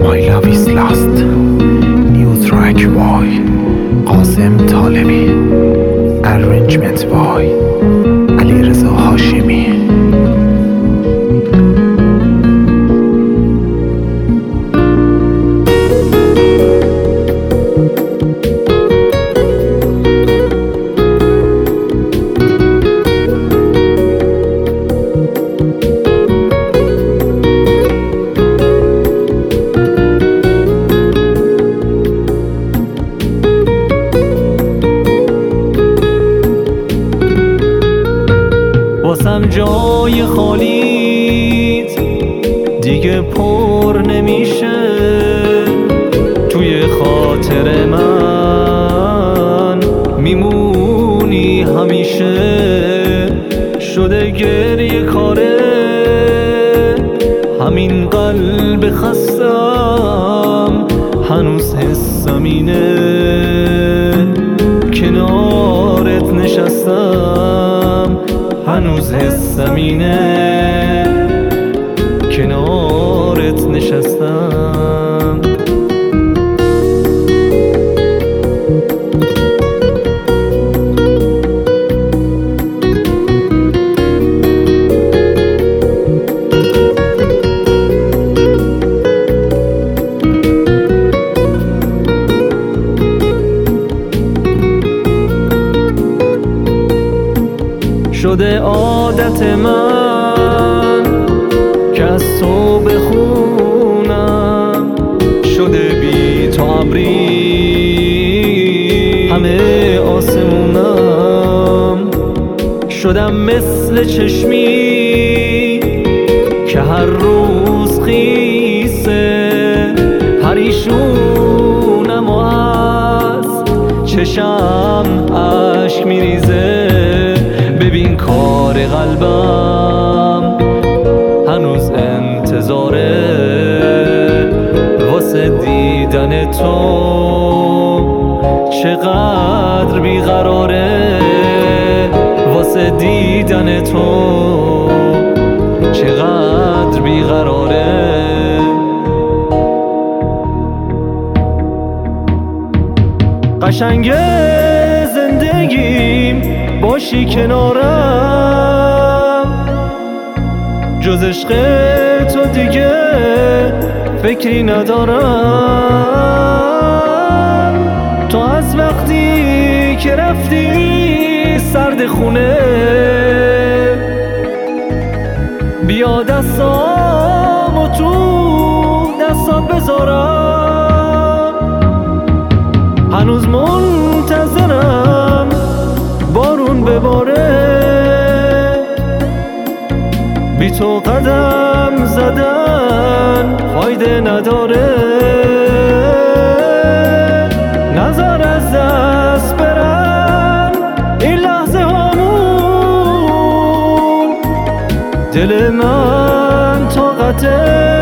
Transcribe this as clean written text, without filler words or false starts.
My love is lost. New track by قاسم طالبی. Arrangement by علیرضا هاشمی. واسم جای خالیت دیگه پر نمیشه، توی خاطر من میمونی همیشه. شده گریه کاره همین قلب خستم، هنوز حسم اینه کنارت نشستم، هنوز حسم اینه کنارت نشستم. شده عادت من که از تو بخونم، شده بی تو ابری همه آسمونم. شدم مثل چشمی که هر روز خیسه، پریشونم و از چشم اشک میریزه. ببین کار قلبم هنوز انتظاره واسه دیدن تو، چقدر بیقراره واسه دیدن تو، چقدر بیقراره. قشنگ زندگیم باشی کنارم، جز عشق تو دیگه فکری ندارم. تو از وقتی که رفتی سرد خونه، بیا دستامو تو دستات بذارم. هنوز منتظرم بارون بباره، بی تو قدم زدن فایده نداره. نظر از دست برن این لحظه هامون، دل من طاقت